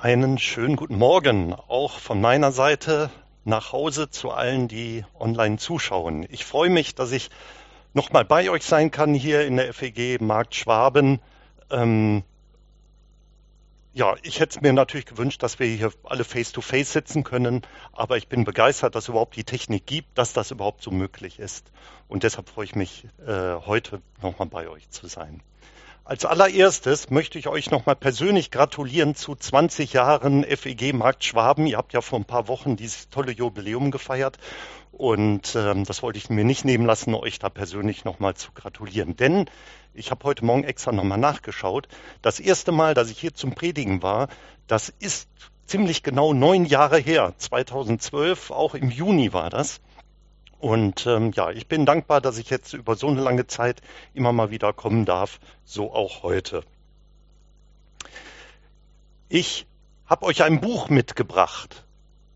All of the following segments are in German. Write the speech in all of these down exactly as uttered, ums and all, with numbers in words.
Einen schönen guten Morgen, auch von meiner Seite nach Hause zu allen, die online zuschauen. Ich freue mich, dass ich nochmal bei euch sein kann hier in der F E G Markt Schwaben. Ähm, ja, ich hätte es mir natürlich gewünscht, dass wir hier alle face-to-face sitzen können, aber ich bin begeistert, dass es überhaupt die Technik gibt, dass das überhaupt so möglich ist. Und deshalb freue ich mich, äh, heute nochmal bei euch zu sein. Als allererstes möchte ich euch nochmal persönlich gratulieren zu zwanzig Jahren F E G Markt Schwaben. Ihr habt ja vor ein paar Wochen dieses tolle Jubiläum gefeiert und ähm, das wollte ich mir nicht nehmen lassen, euch da persönlich nochmal zu gratulieren. Denn ich habe heute Morgen extra nochmal nachgeschaut. Das erste Mal, dass ich hier zum Predigen war, das ist ziemlich genau neun Jahre her. zweitausendzwölf, auch im Juni war das. Und ähm, ja, ich bin dankbar, dass ich jetzt über so eine lange Zeit immer mal wieder kommen darf, so auch heute. Ich habe euch ein Buch mitgebracht.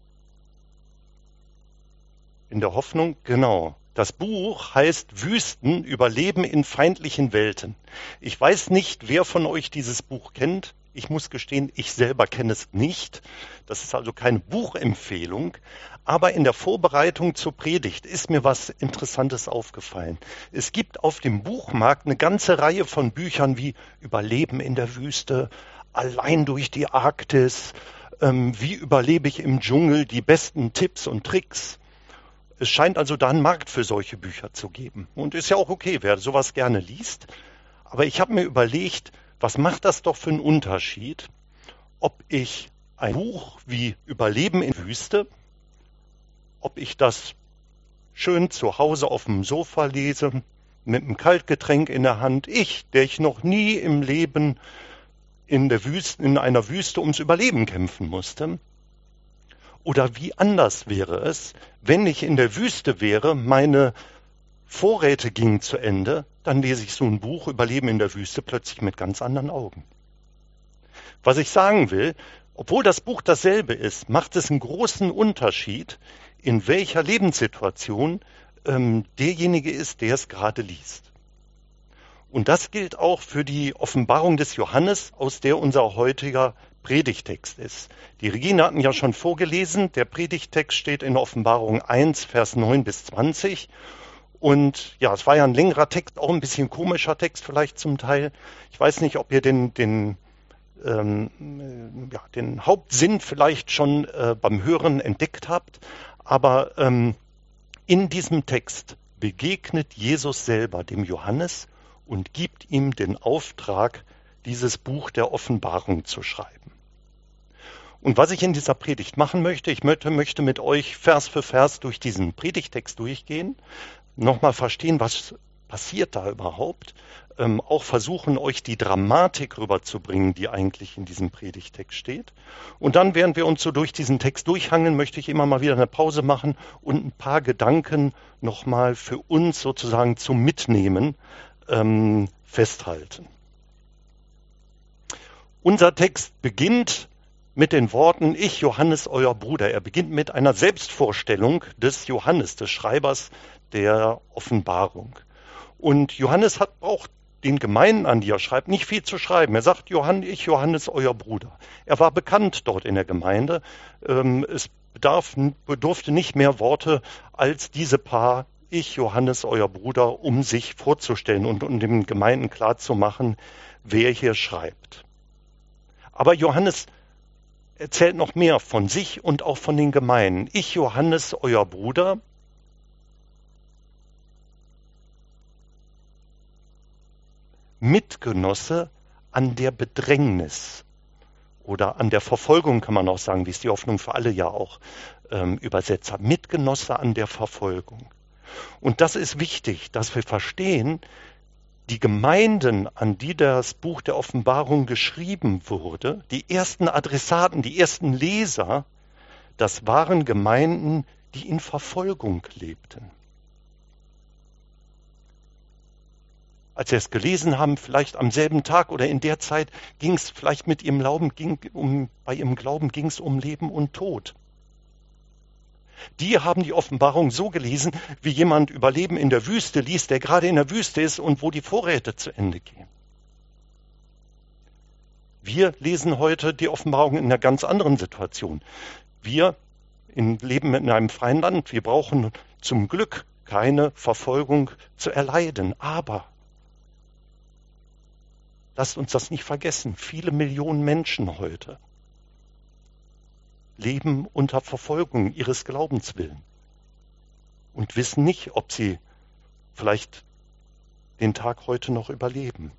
In der Hoffnung, genau. Das Buch heißt Wüsten, Überleben in feindlichen Welten. Ich weiß nicht, wer von euch dieses Buch kennt. Ich muss gestehen, ich selber kenne es nicht. Das ist also keine Buchempfehlung. Aber in der Vorbereitung zur Predigt ist mir was Interessantes aufgefallen. Es gibt auf dem Buchmarkt eine ganze Reihe von Büchern wie Überleben in der Wüste, Allein durch die Arktis, ähm, wie überlebe ich im Dschungel, die besten Tipps und Tricks. Es scheint also da einen Markt für solche Bücher zu geben. Und ist ja auch okay, wer sowas gerne liest. Aber ich habe mir überlegt, was macht das doch für einen Unterschied, ob ich ein Buch wie Überleben in der Wüste, ob ich das schön zu Hause auf dem Sofa lese, mit einem Kaltgetränk in der Hand, ich, der ich noch nie im Leben in der Wüste, in einer Wüste ums Überleben kämpfen musste. Oder wie anders wäre es, wenn ich in der Wüste wäre, meine Vorräte gingen zu Ende, dann lese ich so ein Buch Überleben in der Wüste plötzlich mit ganz anderen Augen. Was ich sagen will, obwohl das Buch dasselbe ist, macht es einen großen Unterschied, in welcher Lebenssituation ähm, derjenige ist, der es gerade liest. Und das gilt auch für die Offenbarung des Johannes, aus der unser heutiger Predigtext ist. Die Regine hatten ja schon vorgelesen, der Predigtext steht in Offenbarung eins, Vers neun bis zwanzig. Und ja, es war ja ein längerer Text, auch ein bisschen komischer Text vielleicht zum Teil. Ich weiß nicht, ob ihr den, den, ähm, ja, den Hauptsinn vielleicht schon äh, beim Hören entdeckt habt. Aber ähm, in diesem Text begegnet Jesus selber dem Johannes und gibt ihm den Auftrag, dieses Buch der Offenbarung zu schreiben. Und was ich in dieser Predigt machen möchte, ich möchte, möchte mit euch Vers für Vers durch diesen Predigtext durchgehen, nochmal verstehen, was passiert da überhaupt, ähm, auch versuchen, euch die Dramatik rüberzubringen, die eigentlich in diesem Predigtext steht. Und dann, während wir uns so durch diesen Text durchhangeln, möchte ich immer mal wieder eine Pause machen und ein paar Gedanken nochmal für uns sozusagen zum Mitnehmen ähm, festhalten. Unser Text beginnt mit den Worten, ich, Johannes, euer Bruder. Er beginnt mit einer Selbstvorstellung des Johannes, des Schreibers der Offenbarung. Und Johannes hat auch den Gemeinden, an die er schreibt, nicht viel zu schreiben. Er sagt, Johannes, ich, Johannes, euer Bruder. Er war bekannt dort in der Gemeinde. Es bedarf, bedurfte nicht mehr Worte als diese paar, ich, Johannes, euer Bruder, um sich vorzustellen und um den Gemeinden klarzumachen, wer hier schreibt. Aber Johannes erzählt noch mehr von sich und auch von den Gemeinden. Ich, Johannes, euer Bruder, Mitgenosse an der Bedrängnis oder an der Verfolgung, kann man auch sagen, wie es die Hoffnung für alle ja auch ähm, übersetzt hat. Mitgenosse an der Verfolgung. Und das ist wichtig, dass wir verstehen, die Gemeinden, an die das Buch der Offenbarung geschrieben wurde, die ersten Adressaten, die ersten Leser, das waren Gemeinden, die in Verfolgung lebten. Als sie es gelesen haben, vielleicht am selben Tag oder in der Zeit, ging es vielleicht mit ihrem Glauben, ging um, bei ihrem Glauben ging es um Leben und Tod. Die haben die Offenbarung so gelesen, wie jemand Überleben in der Wüste liest, der gerade in der Wüste ist und wo die Vorräte zu Ende gehen. Wir lesen heute die Offenbarung in einer ganz anderen Situation. Wir in, leben in einem freien Land. Wir brauchen zum Glück keine Verfolgung zu erleiden. Aber lasst uns das nicht vergessen. Viele Millionen Menschen heute leben unter Verfolgung ihres Glaubens willen und wissen nicht, ob sie vielleicht den Tag heute noch überleben.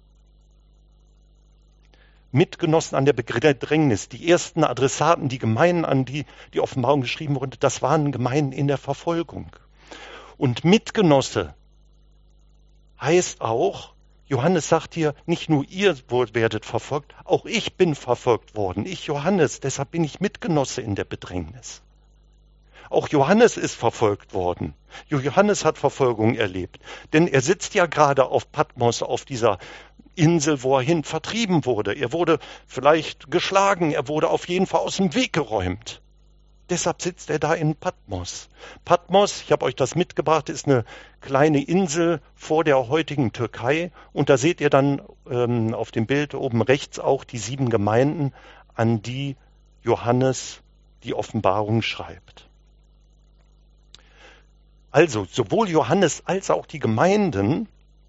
Mitgenossen an der Bedrängnis, die ersten Adressaten, die Gemeinden, an die die Offenbarung geschrieben wurde, das waren Gemeinden in der Verfolgung. Und Mitgenosse heißt auch, Johannes sagt hier, nicht nur ihr werdet verfolgt, auch ich bin verfolgt worden. Ich, Johannes, deshalb bin ich Mitgenosse in der Bedrängnis. Auch Johannes ist verfolgt worden. Johannes hat Verfolgung erlebt. Denn er sitzt ja gerade auf Patmos, auf dieser Insel, wo er hin vertrieben wurde. Er wurde vielleicht geschlagen, er wurde auf jeden Fall aus dem Weg geräumt. Deshalb sitzt er da in Patmos. Patmos, ich habe euch das mitgebracht, ist eine kleine Insel vor der heutigen Türkei. Und da seht ihr dann ähm, auf dem Bild oben rechts auch die sieben Gemeinden, an die Johannes die Offenbarung schreibt. Also sowohl Johannes als auch die Gemeinden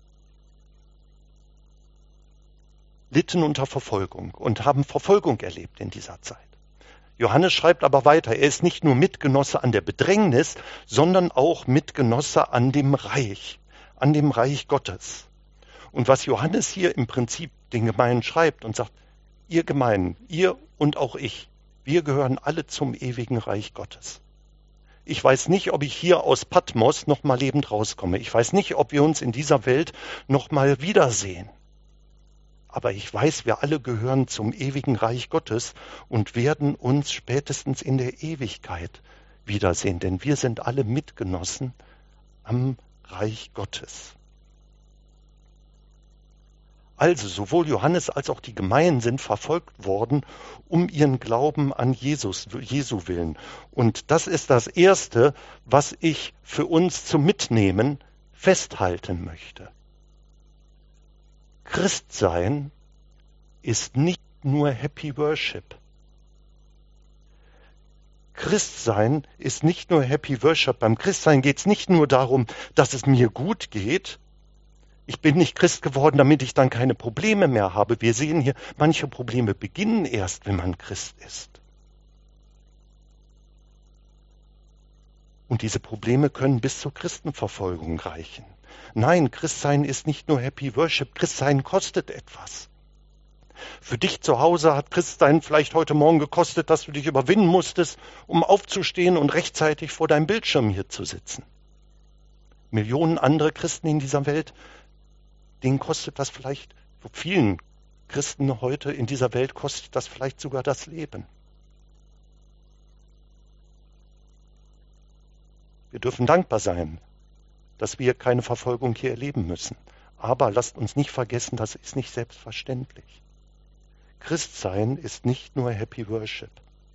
litten unter Verfolgung und haben Verfolgung erlebt in dieser Zeit. Johannes schreibt aber weiter, er ist nicht nur Mitgenosse an der Bedrängnis, sondern auch Mitgenosse an dem Reich, an dem Reich Gottes. Und was Johannes hier im Prinzip den Gemeinden schreibt und sagt, ihr Gemeinden, ihr und auch ich, wir gehören alle zum ewigen Reich Gottes. Ich weiß nicht, ob ich hier aus Patmos noch mal lebend rauskomme. Ich weiß nicht, ob wir uns in dieser Welt noch mal wiedersehen. Aber ich weiß, wir alle gehören zum ewigen Reich Gottes und werden uns spätestens in der Ewigkeit wiedersehen, denn wir sind alle Mitgenossen am Reich Gottes. Also sowohl Johannes als auch die Gemeinden sind verfolgt worden um ihren Glauben an Jesus, Jesu willen. Und das ist das Erste, was ich für uns zum Mitnehmen festhalten möchte. Christsein ist nicht nur Happy Worship. Christsein ist nicht nur Happy Worship. Beim Christsein geht es nicht nur darum, dass es mir gut geht. Ich bin nicht Christ geworden, damit ich dann keine Probleme mehr habe. Wir sehen hier, manche Probleme beginnen erst, wenn man Christ ist. Und diese Probleme können bis zur Christenverfolgung reichen. Nein, Christsein ist nicht nur Happy Worship. Christsein kostet etwas. Für dich zu Hause hat Christsein vielleicht heute Morgen gekostet, dass du dich überwinden musstest, um aufzustehen und rechtzeitig vor deinem Bildschirm hier zu sitzen. Millionen andere Christen in dieser Welt, denen kostet das vielleicht, für vielen Christen heute in dieser Welt kostet das vielleicht sogar das Leben. Wir dürfen dankbar sein, dass wir keine Verfolgung hier erleben müssen. Aber lasst uns nicht vergessen, das ist nicht selbstverständlich. Christsein ist nicht nur Happy Worship.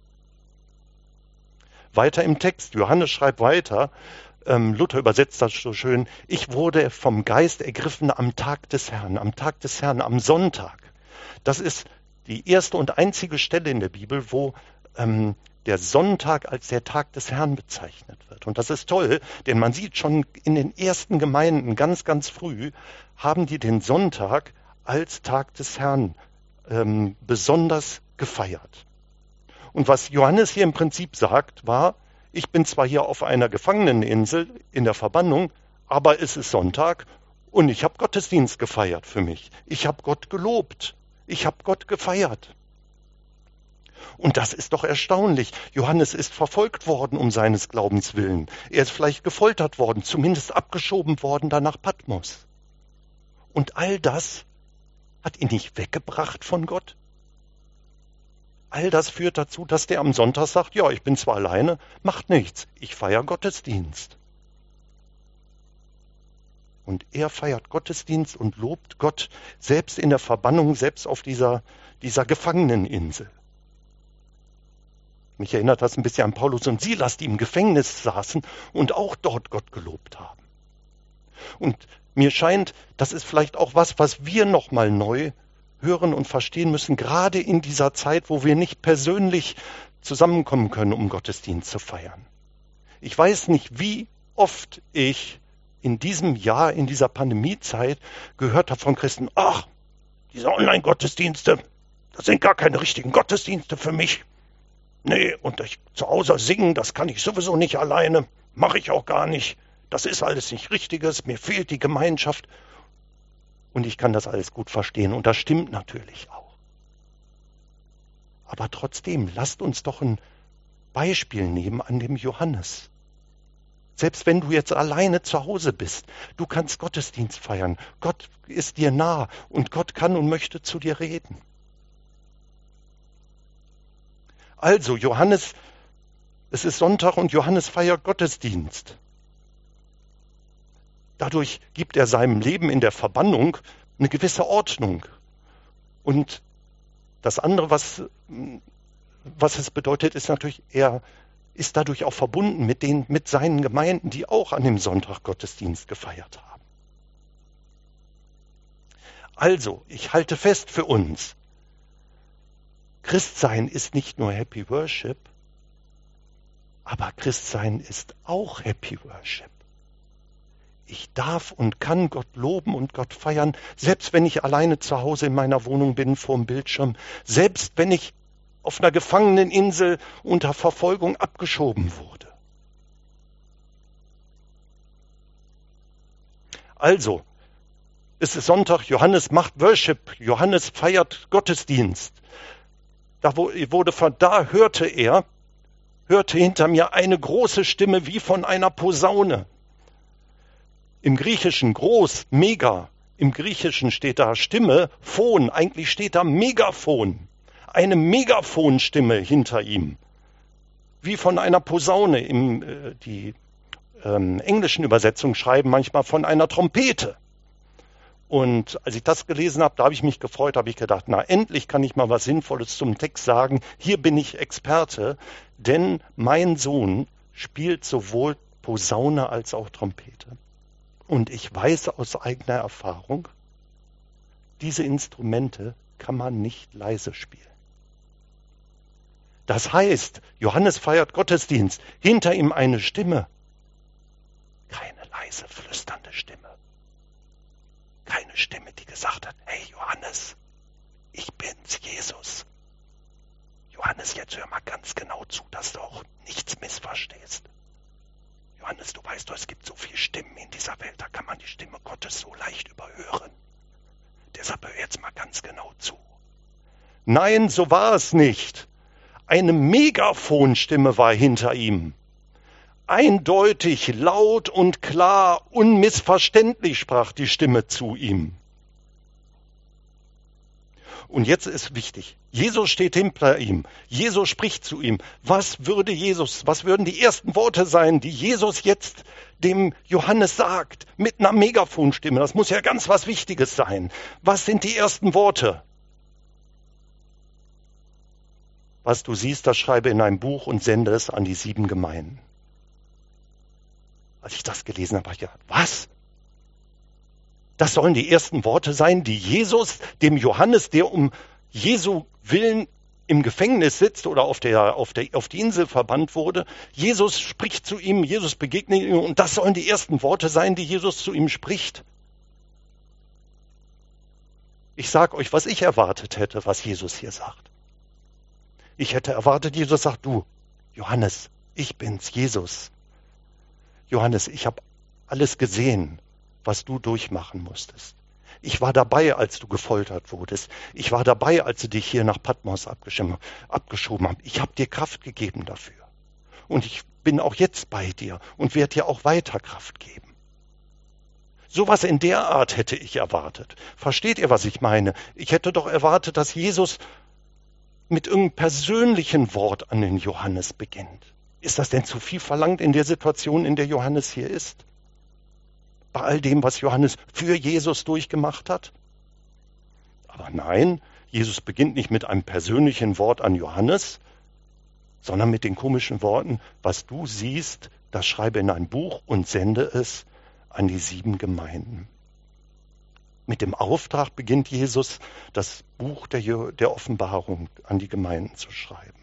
Weiter im Text, Johannes schreibt weiter, ähm, Luther übersetzt das so schön, ich wurde vom Geist ergriffen am Tag des Herrn, am Tag des Herrn, am Sonntag. Das ist die erste und einzige Stelle in der Bibel, wo ähm, der Sonntag als der Tag des Herrn bezeichnet wird. Und das ist toll, denn man sieht schon in den ersten Gemeinden ganz, ganz früh, haben die den Sonntag als Tag des Herrn ähm, besonders gefeiert. Und was Johannes hier im Prinzip sagt, war, ich bin zwar hier auf einer Gefangeneninsel in der Verbannung, aber es ist Sonntag und ich habe Gottesdienst gefeiert für mich. Ich habe Gott gelobt. Ich habe Gott gefeiert. Und das ist doch erstaunlich. Johannes ist verfolgt worden um seines Glaubens willen. Er ist vielleicht gefoltert worden, zumindest abgeschoben worden da nach Patmos. Und all das hat ihn nicht weggebracht von Gott. All das führt dazu, dass der am Sonntag sagt, ja, ich bin zwar alleine, macht nichts, ich feiere Gottesdienst. Und er feiert Gottesdienst und lobt Gott, selbst in der Verbannung, selbst auf dieser, dieser Gefangeneninsel. Mich erinnert das ein bisschen an Paulus und Silas, die im Gefängnis saßen und auch dort Gott gelobt haben. Und mir scheint, das ist vielleicht auch was, was wir nochmal neu hören und verstehen müssen, gerade in dieser Zeit, wo wir nicht persönlich zusammenkommen können, um Gottesdienst zu feiern. Ich weiß nicht, wie oft ich in diesem Jahr, in dieser Pandemiezeit gehört habe von Christen, ach, diese Online-Gottesdienste, das sind gar keine richtigen Gottesdienste für mich. Nee, und ich zu Hause singen, das kann ich sowieso nicht alleine, mache ich auch gar nicht. Das ist alles nicht Richtiges, mir fehlt die Gemeinschaft. Und ich kann das alles gut verstehen und das stimmt natürlich auch. Aber trotzdem, lasst uns doch ein Beispiel nehmen an dem Johannes. Selbst wenn du jetzt alleine zu Hause bist, du kannst Gottesdienst feiern. Gott ist dir nah und Gott kann und möchte zu dir reden. Also Johannes, es ist Sonntag und Johannes feiert Gottesdienst. Dadurch gibt er seinem Leben in der Verbannung eine gewisse Ordnung. Und das andere, was, was es bedeutet, ist natürlich, er ist dadurch auch verbunden mit den, mit seinen Gemeinden, die auch an dem Sonntag Gottesdienst gefeiert haben. Also, ich halte fest für uns, Christsein ist nicht nur Happy Worship, aber Christsein ist auch Happy Worship. Ich darf und kann Gott loben und Gott feiern, selbst wenn ich alleine zu Hause in meiner Wohnung bin vor dem Bildschirm, selbst wenn ich auf einer Gefangeneninsel unter Verfolgung abgeschoben wurde. Also, es ist Sonntag, Johannes macht Worship, Johannes feiert Gottesdienst. Da wurde von da hörte er, hörte hinter mir eine große Stimme wie von einer Posaune. Im Griechischen groß, mega. Im Griechischen steht da Stimme, Phon. Eigentlich steht da Megafon. Eine Megafonstimme hinter ihm. Wie von einer Posaune. Im, äh, die ähm, englischen Übersetzungen schreiben manchmal von einer Trompete. Und als ich das gelesen habe, da habe ich mich gefreut, habe ich gedacht, na endlich kann ich mal was Sinnvolles zum Text sagen. Hier bin ich Experte, denn mein Sohn spielt sowohl Posaune als auch Trompete. Und ich weiß aus eigener Erfahrung, diese Instrumente kann man nicht leise spielen. Das heißt, Johannes feiert Gottesdienst, hinter ihm eine Stimme. Keine leise, flüsternde Stimme. Keine Stimme, die gesagt hat, hey Johannes, ich bin's, Jesus. Johannes, jetzt hör mal ganz genau zu, dass du auch nichts missverstehst. Johannes, du weißt doch, es gibt so viele Stimmen in dieser Welt, da kann man die Stimme Gottes so leicht überhören. Deshalb hör jetzt mal ganz genau zu. Nein, so war es nicht. Eine Megafonstimme war hinter ihm. Eindeutig, laut und klar, unmissverständlich sprach die Stimme zu ihm. Und jetzt ist wichtig, Jesus steht hinter ihm, Jesus spricht zu ihm. Was würde Jesus, was würden die ersten Worte sein, die Jesus jetzt dem Johannes sagt, mit einer Megafonstimme? Das muss ja ganz was Wichtiges sein. Was sind die ersten Worte? Was du siehst, das schreibe in ein Buch und sende es an die sieben Gemeinden. Als ich das gelesen habe, habe ich gedacht, was? Das sollen die ersten Worte sein, die Jesus dem Johannes, der um Jesu Willen im Gefängnis sitzt oder auf, der, auf, der, auf die Insel verbannt wurde. Jesus spricht zu ihm, Jesus begegnet ihm und das sollen die ersten Worte sein, die Jesus zu ihm spricht. Ich sage euch, was ich erwartet hätte, was Jesus hier sagt. Ich hätte erwartet, Jesus sagt, du, Johannes, ich bin's, Jesus. Johannes, ich habe alles gesehen, was du durchmachen musstest. Ich war dabei, als du gefoltert wurdest. Ich war dabei, als sie dich hier nach Patmos abgeschoben haben. Ich habe dir Kraft gegeben dafür. Und ich bin auch jetzt bei dir und werde dir auch weiter Kraft geben. Sowas in der Art hätte ich erwartet. Versteht ihr, was ich meine? Ich hätte doch erwartet, dass Jesus mit irgendeinem persönlichen Wort an den Johannes beginnt. Ist das denn zu viel verlangt in der Situation, in der Johannes hier ist? Bei all dem, was Johannes für Jesus durchgemacht hat? Aber nein, Jesus beginnt nicht mit einem persönlichen Wort an Johannes, sondern mit den komischen Worten, was du siehst, das schreibe in ein Buch und sende es an die sieben Gemeinden. Mit dem Auftrag beginnt Jesus, das Buch der, der Offenbarung an die Gemeinden zu schreiben.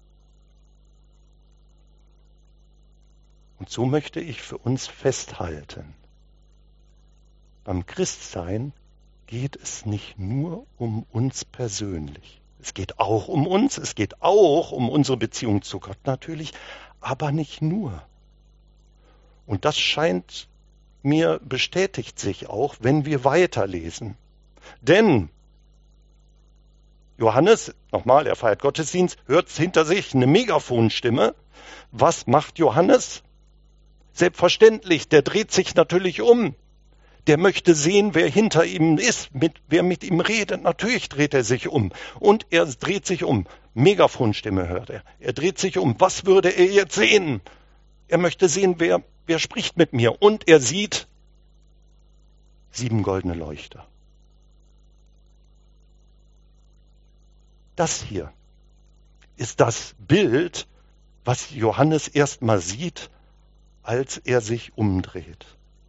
Und so möchte ich für uns festhalten, beim Christsein geht es nicht nur um uns persönlich. Es geht auch um uns, es geht auch um unsere Beziehung zu Gott natürlich, aber nicht nur. Und das scheint mir, bestätigt sich auch, wenn wir weiterlesen. Denn Johannes, nochmal, er feiert Gottesdienst, hört hinter sich eine Megafonstimme. Was macht Johannes? Selbstverständlich, der dreht sich natürlich um. Der möchte sehen, wer hinter ihm ist, mit, wer mit ihm redet. Natürlich dreht er sich um. Und er dreht sich um. Megafonstimme hört er. Er dreht sich um. Was würde er jetzt sehen? Er möchte sehen, wer, wer spricht mit mir. Und er sieht sieben goldene Leuchter. Das hier ist das Bild, was Johannes erstmal sieht, als er sich umdreht.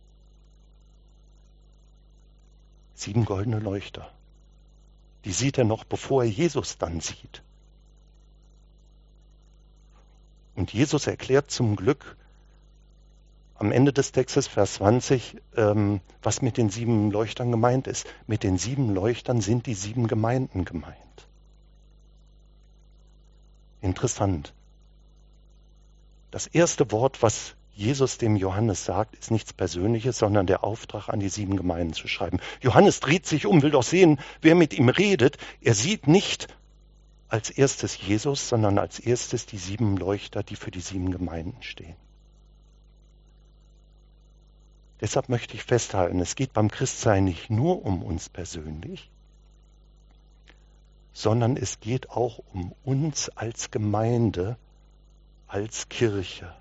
Sieben goldene Leuchter. Die sieht er noch, bevor er Jesus dann sieht. Und Jesus erklärt zum Glück am Ende des Textes, Vers zwanzig, ähm, was mit den sieben Leuchtern gemeint ist. Mit den sieben Leuchtern sind die sieben Gemeinden gemeint. Interessant. Das erste Wort, was Jesus dem Johannes sagt, ist nichts Persönliches, sondern der Auftrag, an die sieben Gemeinden zu schreiben. Johannes dreht sich um, will doch sehen, wer mit ihm redet. Er sieht nicht als erstes Jesus, sondern als erstes die sieben Leuchter, die für die sieben Gemeinden stehen. Deshalb möchte ich festhalten, es geht beim Christsein nicht nur um uns persönlich, sondern es geht auch um uns als Gemeinde, als Kirche.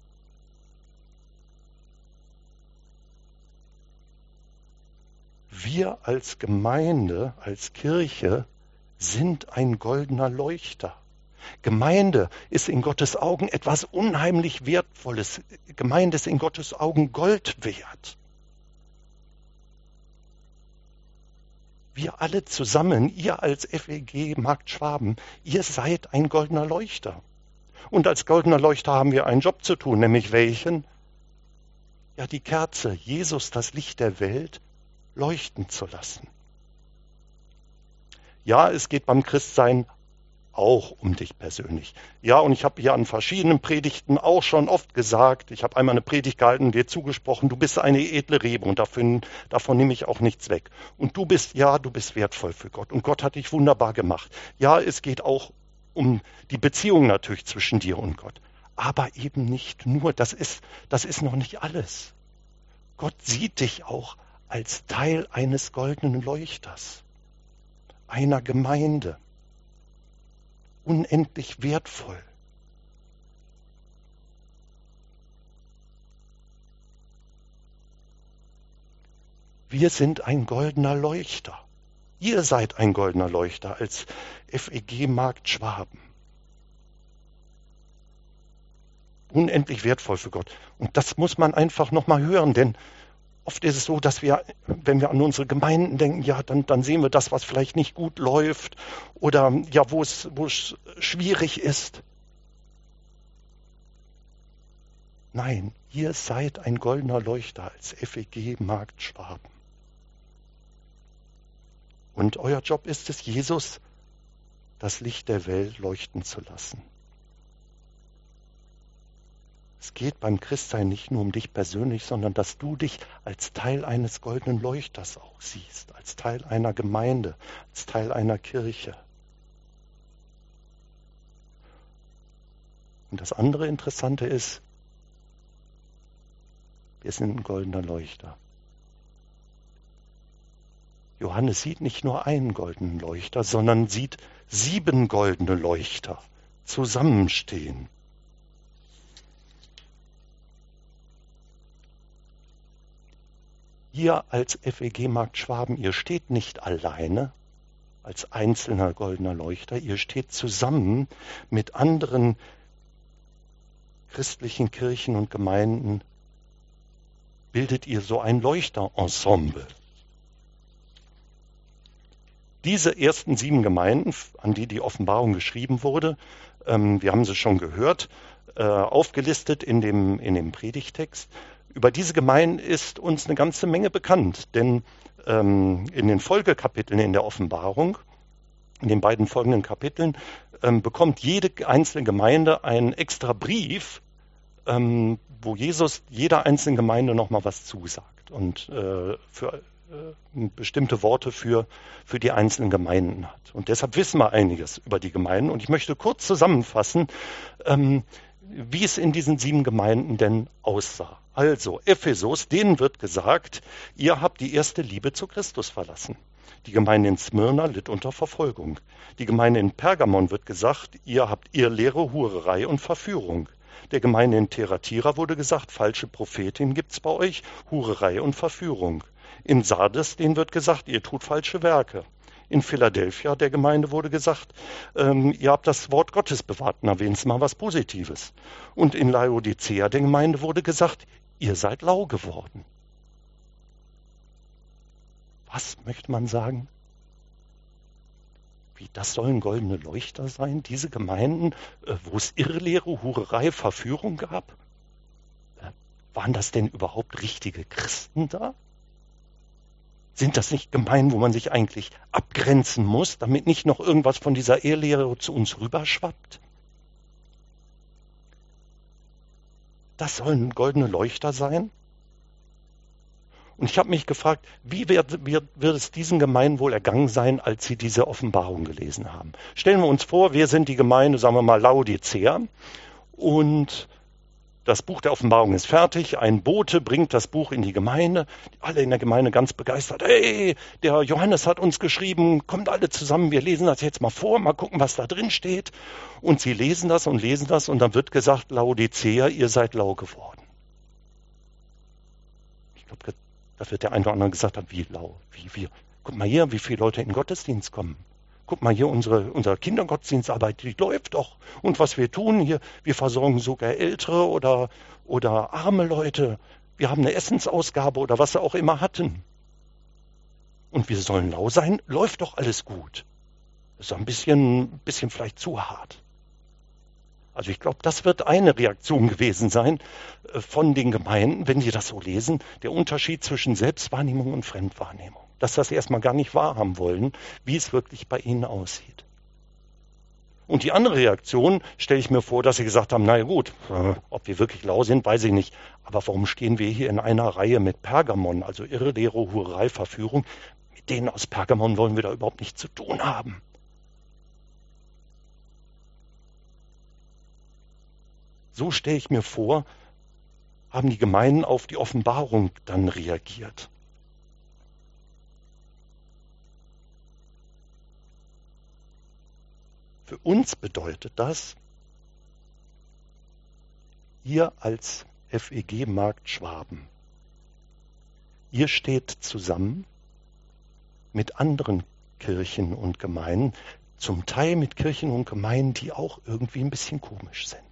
Wir als Gemeinde, als Kirche sind ein goldener Leuchter. Gemeinde ist in Gottes Augen etwas unheimlich Wertvolles. Gemeinde ist in Gottes Augen Gold wert. Wir alle zusammen, ihr als F E G Markt Schwaben, ihr seid ein goldener Leuchter. Und als goldener Leuchter haben wir einen Job zu tun, nämlich welchen? Ja, die Kerze, Jesus, das Licht der Welt, leuchten zu lassen. Ja, es geht beim Christsein auch um dich persönlich. Ja, und ich habe hier an verschiedenen Predigten auch schon oft gesagt, ich habe einmal eine Predigt gehalten, dir zugesprochen, du bist eine edle Rebe und davon, davon nehme ich auch nichts weg. Und du bist, ja, du bist wertvoll für Gott und Gott hat dich wunderbar gemacht. Ja, es geht auch um die Beziehung natürlich zwischen dir und Gott. Aber eben nicht nur, das ist, das ist noch nicht alles. Gott sieht dich auch als Teil eines goldenen Leuchters, einer Gemeinde. Unendlich wertvoll. Wir sind ein goldener Leuchter. Ihr seid ein goldener Leuchter als F E G Markt Schwaben. Unendlich wertvoll für Gott. Und das muss man einfach nochmal hören, denn oft ist es so, dass wir, wenn wir an unsere Gemeinden denken, ja, dann, dann sehen wir das, was vielleicht nicht gut läuft oder ja, wo es, wo es schwierig ist. Nein, ihr seid ein goldener Leuchter als F E G Markt Schwaben. Und euer Job ist es, Jesus das Licht der Welt leuchten zu lassen. Es geht beim Christsein nicht nur um dich persönlich, sondern dass du dich als Teil eines goldenen Leuchters auch siehst, als Teil einer Gemeinde, als Teil einer Kirche. Und das andere Interessante ist, wir sind ein goldener Leuchter. Johannes sieht nicht nur einen goldenen Leuchter, sondern sieht sieben goldene Leuchter zusammenstehen. Ihr als F E G Markt Schwaben, ihr steht nicht alleine als einzelner goldener Leuchter, ihr steht zusammen mit anderen christlichen Kirchen und Gemeinden, bildet ihr so ein Leuchterensemble. Diese ersten sieben Gemeinden, an die die Offenbarung geschrieben wurde, ähm, wir haben sie schon gehört, äh, aufgelistet in dem, in dem Predigtext. Über diese Gemeinden ist uns eine ganze Menge bekannt, denn ähm, in den Folgekapiteln in der Offenbarung, in den beiden folgenden Kapiteln, ähm, bekommt jede einzelne Gemeinde einen extra Brief, ähm, wo Jesus jeder einzelnen Gemeinde nochmal was zusagt und äh, für äh, bestimmte Worte für, für die einzelnen Gemeinden hat. Und deshalb wissen wir einiges über die Gemeinden. Und ich möchte kurz zusammenfassen, ähm, wie es in diesen sieben Gemeinden denn aussah. Also, Ephesus, denen wird gesagt, ihr habt die erste Liebe zu Christus verlassen. Die Gemeinde in Smyrna litt unter Verfolgung. Die Gemeinde in Pergamon wird gesagt, ihr habt Irrlehre, Hurerei und Verführung. Der Gemeinde in Thyatira wurde gesagt, falsche Prophetin gibt's bei euch, Hurerei und Verführung. In Sardes, denen wird gesagt, ihr tut falsche Werke. In Philadelphia der Gemeinde wurde gesagt, ähm, ihr habt das Wort Gottes bewahrt, na wenigstens mal was Positives. Und in Laodicea der Gemeinde wurde gesagt, ihr seid lau geworden. Was möchte man sagen? Wie, das sollen goldene Leuchter sein? Diese Gemeinden, äh, wo es Irrlehre, Hurerei, Verführung gab? Äh, waren das denn überhaupt richtige Christen da? Sind das nicht Gemeinden, wo man sich eigentlich abgrenzen muss, damit nicht noch irgendwas von dieser Irrlehre zu uns rüberschwappt? Das sollen goldene Leuchter sein? Und ich habe mich gefragt, wie wird, wird, wird es diesen Gemeinden wohl ergangen sein, als sie diese Offenbarung gelesen haben? Stellen wir uns vor, wir sind die Gemeinde, sagen wir mal Laodicea, und das Buch der Offenbarung ist fertig, ein Bote bringt das Buch in die Gemeinde, alle in der Gemeinde ganz begeistert, hey, der Johannes hat uns geschrieben, kommt alle zusammen, wir lesen das jetzt mal vor, mal gucken, was da drin steht. Und sie lesen das und lesen das und dann wird gesagt, Laodicea, ihr seid lau geworden. Ich glaube, da wird der eine oder andere gesagt haben, wie lau, wie wir. Guck mal hier, wie viele Leute in den Gottesdienst kommen. Guck mal hier, unsere, unsere Kindergottesdienstarbeit, die läuft doch. Und was wir tun hier, wir versorgen sogar ältere oder, oder arme Leute. Wir haben eine Essensausgabe oder was sie auch immer hatten. Und wir sollen lau sein, läuft doch alles gut. Das ist ein bisschen, bisschen vielleicht zu hart. Also ich glaube, das wird eine Reaktion gewesen sein äh, von den Gemeinden, wenn die das so lesen, der Unterschied zwischen Selbstwahrnehmung und Fremdwahrnehmung. Dass das erstmal gar nicht wahrhaben wollen, wie es wirklich bei ihnen aussieht. Und die andere Reaktion stelle ich mir vor, dass sie gesagt haben, naja gut, äh, ob wir wirklich lau sind, weiß ich nicht. Aber warum stehen wir hier in einer Reihe mit Pergamon, also Irrlehre, Hurerei, Verführung? Mit denen aus Pergamon wollen wir da überhaupt nichts zu tun haben. So stelle ich mir vor, haben die Gemeinden auf die Offenbarung dann reagiert. Für uns bedeutet das, ihr als F E G Markt Schwaben, ihr steht zusammen mit anderen Kirchen und Gemeinden, zum Teil mit Kirchen und Gemeinden, die auch irgendwie ein bisschen komisch sind.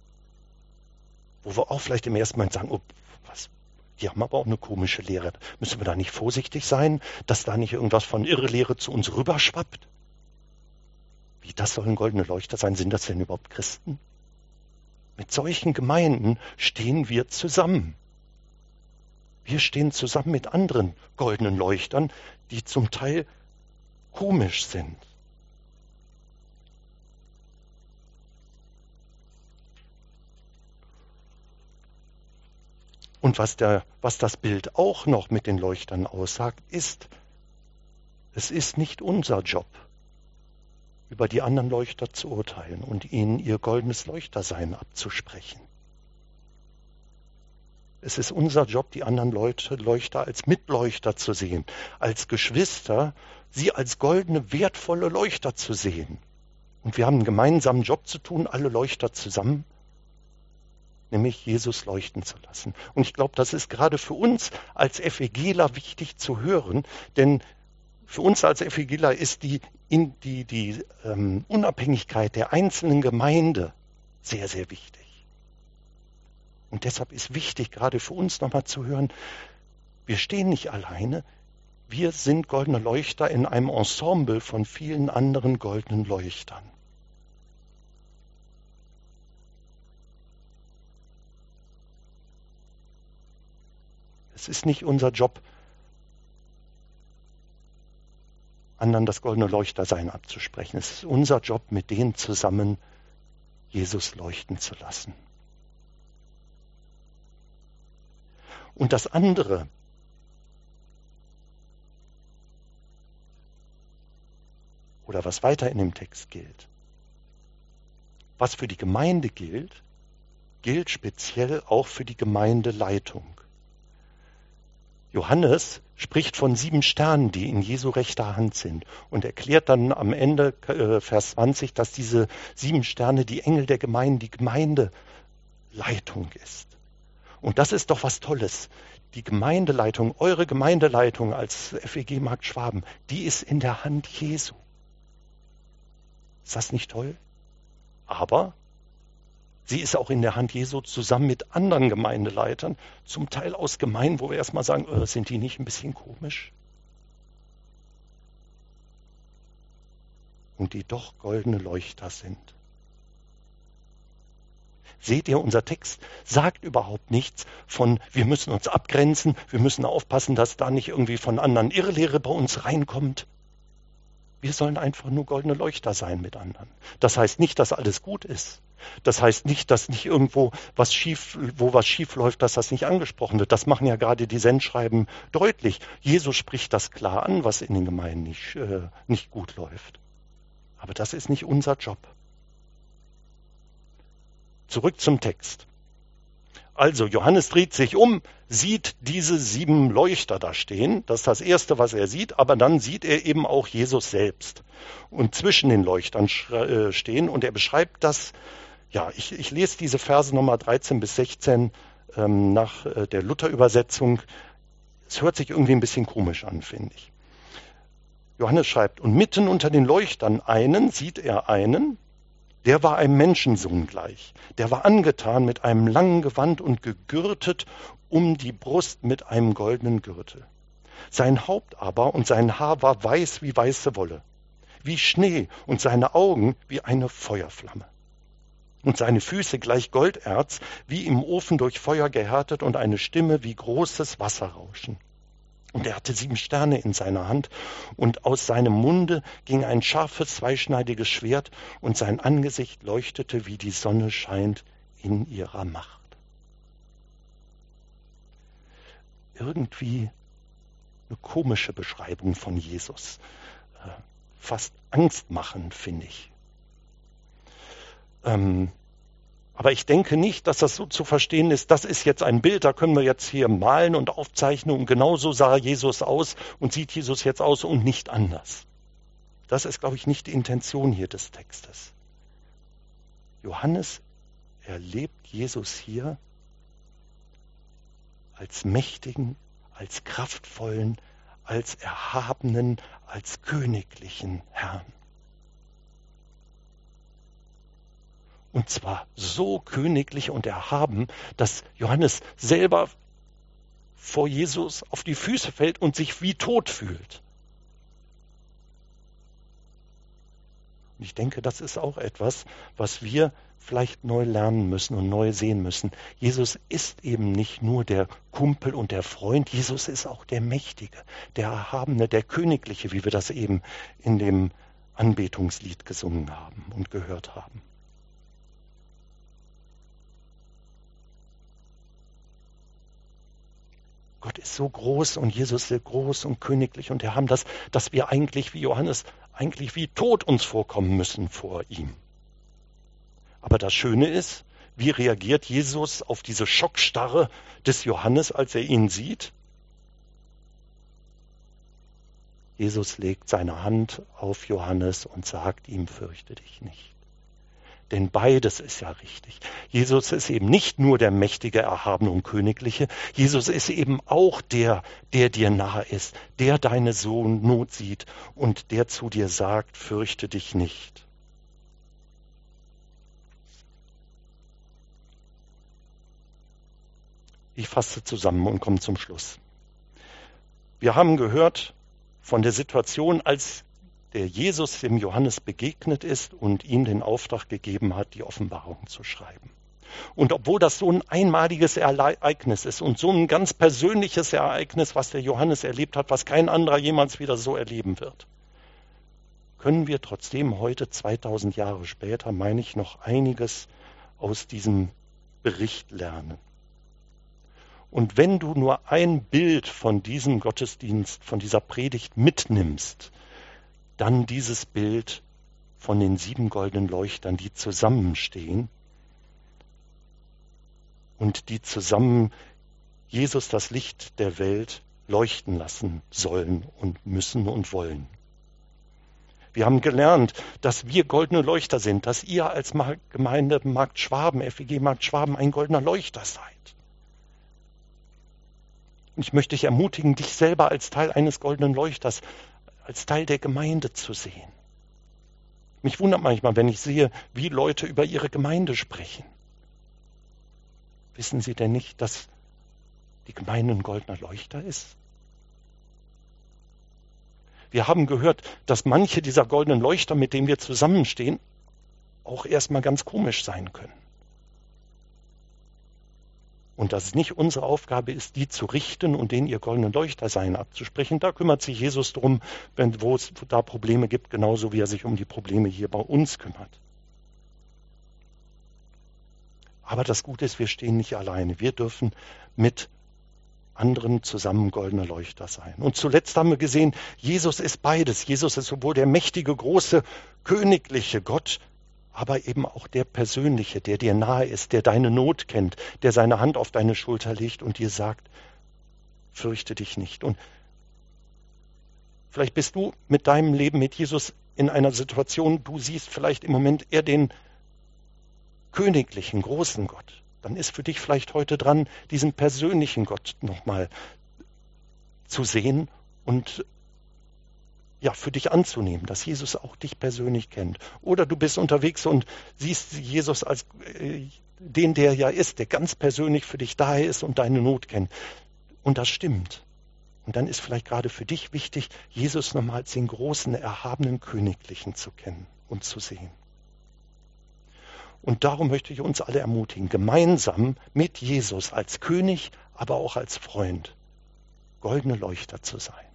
Wo wir auch vielleicht im ersten Moment sagen, oh, was, die haben aber auch eine komische Lehre. Müssen wir da nicht vorsichtig sein, dass da nicht irgendwas von Irrlehre zu uns rüberschwappt? Wie, das sollen goldene Leuchter sein? Sind das denn überhaupt Christen? Mit solchen Gemeinden stehen wir zusammen. Wir stehen zusammen mit anderen goldenen Leuchtern, die zum Teil komisch sind. Und was, der, was das Bild auch noch mit den Leuchtern aussagt, ist, es ist nicht unser Job, über die anderen Leuchter zu urteilen und ihnen ihr goldenes Leuchtersein abzusprechen. Es ist unser Job, die anderen Leute, Leuchter als Mitleuchter zu sehen, als Geschwister, sie als goldene, wertvolle Leuchter zu sehen. Und wir haben einen gemeinsamen Job zu tun, alle Leuchter zusammen, nämlich Jesus leuchten zu lassen. Und ich glaube, das ist gerade für uns als FEGler wichtig zu hören, denn für uns als FEGler ist die, in, die, die ähm, Unabhängigkeit der einzelnen Gemeinde sehr, sehr wichtig. Und deshalb ist wichtig, gerade für uns nochmal zu hören, wir stehen nicht alleine, Wir sind goldene Leuchter in einem Ensemble von vielen anderen goldenen Leuchtern. Es ist nicht unser Job, anderen das goldene Leuchtersein abzusprechen. Es ist unser Job, mit denen zusammen Jesus leuchten zu lassen. Und das andere, oder was weiter in dem Text gilt, was für die Gemeinde gilt, gilt speziell auch für die Gemeindeleitung. Johannes spricht von sieben Sternen, die in Jesu rechter Hand sind und erklärt dann am Ende äh, Vers zwanzig, dass diese sieben Sterne die Engel der Gemeinde, die Gemeindeleitung ist. Und das ist doch was Tolles. Die Gemeindeleitung, eure Gemeindeleitung als F E G Markt Schwaben, die ist in der Hand Jesu. Ist das nicht toll? Aber sie ist auch in der Hand Jesu zusammen mit anderen Gemeindeleitern, zum Teil aus Gemeinden, wo wir erstmal sagen, äh, sind die nicht ein bisschen komisch? Und die doch goldene Leuchter sind. Seht ihr, unser Text sagt überhaupt nichts von, wir müssen uns abgrenzen, wir müssen aufpassen, dass da nicht irgendwie von anderen Irrlehre bei uns reinkommt. Wir sollen einfach nur goldene Leuchter sein mit anderen. Das heißt nicht, dass alles gut ist. Das heißt nicht, dass nicht irgendwo was schief, wo was schief läuft, dass das nicht angesprochen wird. Das machen ja gerade die Sendschreiben deutlich. Jesus spricht das klar an, was in den Gemeinden nicht, äh, nicht gut läuft. Aber das ist nicht unser Job. Zurück zum Text. Also, Johannes dreht sich um, sieht diese sieben Leuchter da stehen. Das ist das Erste, was er sieht. Aber dann sieht er eben auch Jesus selbst. Und zwischen den Leuchtern stehen. Und er beschreibt das, ja, ich, ich lese diese Verse nochmal dreizehn bis sechzehn ähm, nach äh, der Luther-Übersetzung. Es hört sich irgendwie ein bisschen komisch an, finde ich. Johannes schreibt, und mitten unter den Leuchtern einen sieht er einen, der war einem Menschensohn gleich. Der war angetan mit einem langen Gewand und gegürtet um die Brust mit einem goldenen Gürtel. Sein Haupt aber und sein Haar war weiß wie weiße Wolle, wie Schnee und seine Augen wie eine Feuerflamme. Und seine Füße gleich Golderz, wie im Ofen durch Feuer gehärtet und eine Stimme wie großes Wasserrauschen. Und er hatte sieben Sterne in seiner Hand, und aus seinem Munde ging ein scharfes, zweischneidiges Schwert, und sein Angesicht leuchtete, wie die Sonne scheint in ihrer Macht. Irgendwie eine komische Beschreibung von Jesus. Fast angstmachend, finde ich. Ähm, Aber ich denke nicht, dass das so zu verstehen ist, das ist jetzt ein Bild, da können wir jetzt hier malen und aufzeichnen und genauso sah Jesus aus und sieht Jesus jetzt aus und nicht anders. Das ist, glaube ich, nicht die Intention hier des Textes. Johannes erlebt Jesus hier als mächtigen, als kraftvollen, als erhabenen, als königlichen Herrn. Und zwar so königlich und erhaben, dass Johannes selber vor Jesus auf die Füße fällt und sich wie tot fühlt. Und ich denke, das ist auch etwas, was wir vielleicht neu lernen müssen und neu sehen müssen. Jesus ist eben nicht nur der Kumpel und der Freund, Jesus ist auch der Mächtige, der Erhabene, der Königliche, wie wir das eben in dem Anbetungslied gesungen haben und gehört haben. Gott ist so groß und Jesus ist so groß und königlich und wir haben das, dass wir eigentlich wie Johannes, eigentlich wie tot uns vorkommen müssen vor ihm. Aber das Schöne ist, wie reagiert Jesus auf diese Schockstarre des Johannes, als er ihn sieht? Jesus legt seine Hand auf Johannes und sagt ihm, fürchte dich nicht. Denn beides ist ja richtig. Jesus ist eben nicht nur der mächtige, erhabene und königliche. Jesus ist eben auch der, der dir nahe ist, der deine Sohn Not sieht und der zu dir sagt, fürchte dich nicht. Ich fasse zusammen und komme zum Schluss. Wir haben gehört von der Situation, als der Jesus dem Johannes begegnet ist und ihm den Auftrag gegeben hat, die Offenbarung zu schreiben. Und obwohl das so ein einmaliges Ereignis ist und so ein ganz persönliches Ereignis, was der Johannes erlebt hat, was kein anderer jemals wieder so erleben wird, können wir trotzdem heute, zweitausend Jahre später, meine ich, noch einiges aus diesem Bericht lernen. Und wenn du nur ein Bild von diesem Gottesdienst, von dieser Predigt mitnimmst, dann dieses Bild von den sieben goldenen Leuchtern, die zusammenstehen und die zusammen Jesus, das Licht der Welt, leuchten lassen sollen und müssen und wollen. Wir haben gelernt, dass wir goldene Leuchter sind, dass ihr als Gemeinde Markt Schwaben, F E G Markt Schwaben, ein goldener Leuchter seid. Und ich möchte dich ermutigen, dich selber als Teil eines goldenen Leuchters, als Teil der Gemeinde zu sehen. Mich wundert manchmal, wenn ich sehe, wie Leute über ihre Gemeinde sprechen. Wissen Sie denn nicht, dass die Gemeinde ein goldener Leuchter ist? Wir haben gehört, dass manche dieser goldenen Leuchter, mit denen wir zusammenstehen, auch erstmal ganz komisch sein können. Und dass es nicht unsere Aufgabe ist, die zu richten und denen ihr goldenen Leuchter sein abzusprechen. Da kümmert sich Jesus drum, wenn, wo es da Probleme gibt, genauso wie er sich um die Probleme hier bei uns kümmert. Aber das Gute ist, wir stehen nicht alleine. Wir dürfen mit anderen zusammen goldene Leuchter sein. Und zuletzt haben wir gesehen, Jesus ist beides. Jesus ist sowohl der mächtige, große, königliche Gott, aber eben auch der Persönliche, der dir nahe ist, der deine Not kennt, der seine Hand auf deine Schulter legt und dir sagt, fürchte dich nicht. Und vielleicht bist du mit deinem Leben mit Jesus in einer Situation, du siehst vielleicht im Moment eher den königlichen, großen Gott. Dann ist für dich vielleicht heute dran, diesen persönlichen Gott nochmal zu sehen und ja, für dich anzunehmen, dass Jesus auch dich persönlich kennt. Oder du bist unterwegs und siehst Jesus als äh, den, der ja ist, der ganz persönlich für dich da ist und deine Not kennt. Und das stimmt. Und dann ist vielleicht gerade für dich wichtig, Jesus nochmal als den großen, erhabenen Königlichen zu kennen und zu sehen. Und darum möchte ich uns alle ermutigen, gemeinsam mit Jesus als König, aber auch als Freund, goldene Leuchter zu sein.